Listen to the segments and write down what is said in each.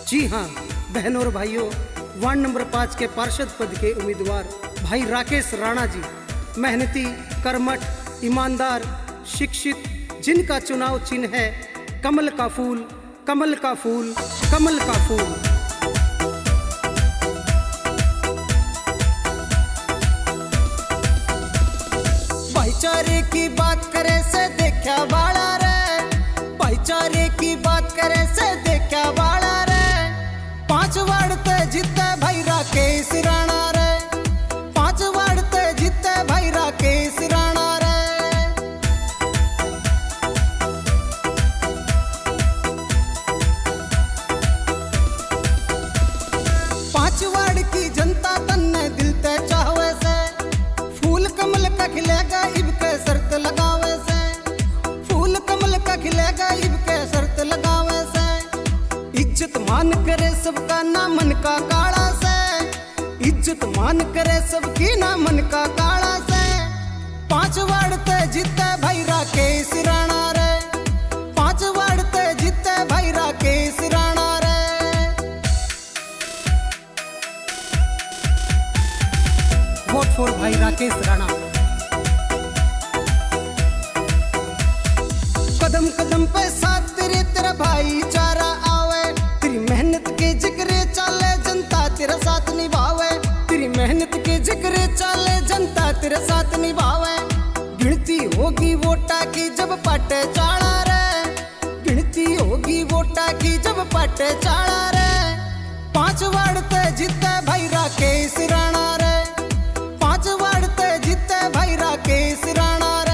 जी हाँ बहनों और भाइयों, वार्ड नंबर 5 के पार्षद पद के उम्मीदवार भाई राकेश राणा जी मेहनती, कर्मठ, ईमानदार, शिक्षित, जिनका चुनाव चिन्ह है कमल का फूल, कमल का फूल, कमल का फूल। भाईचारे की बात करे से देखा बाड़ा रे, भाईचारे की बात करे से देखा बाड़ा रे। 5 वार्ड ते जीते भाई राकेश राणा रे, 5 वार्ड ते जीते भाई राकेश राणा रे। 5 वार्ड की जनता तन्ने दिल ते चाहवे से, फूल कमल का खिलेगा इब के शर्त लगावे से, फूल कमल का खिलेगा इब के शर्त लगावे से। इज्जत मान करे सबका ना मन का काला से, इज्जत मान करे सबकी ना मन का काला से। 5 वार्ड ते जीते भाई राकेश राणा रे, 5 वार्ड ते जीते भाई राकेश राणा रे। वोट फॉर भाई राकेश राणा। कदम कदम पे साथ तेरे तेरा भाईचारा आवे, तेरी मेहनत के जिक्र चाले जनता तेरा साथ निभावे, तेरी मेहनत के जिक्र चाले जनता तेरा साथ निभावे। गिनती होगी वोटा की जब पाटे चाड़ा रे, गिनती होगी वोटा की जब पाटे चाड़ा रे। 5 वार्ड ते जीते भाई राकेश राणा रे, 5 वार्ड ते जीते भाई राकेश राणा रे।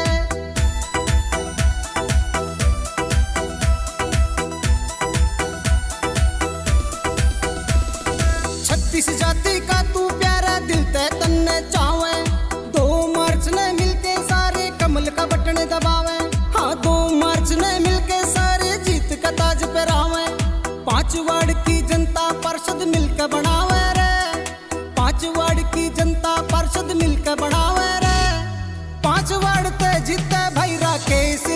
36 जाति का तू प्यारा दिल ते तन्ने चावे, 2 मार्च ने मिलके सारे कमल का बटन दबावे। हाँ 2 मार्च ने मिलके सारे जीत का ताज पहरावे। 5 वार्ड की जनता पार्षद मिलकर बनावे रे, 5 वार्ड की जनता पार्षद मिलकर बनावे रे। 5 वार्ड ते जीते भाई राकेश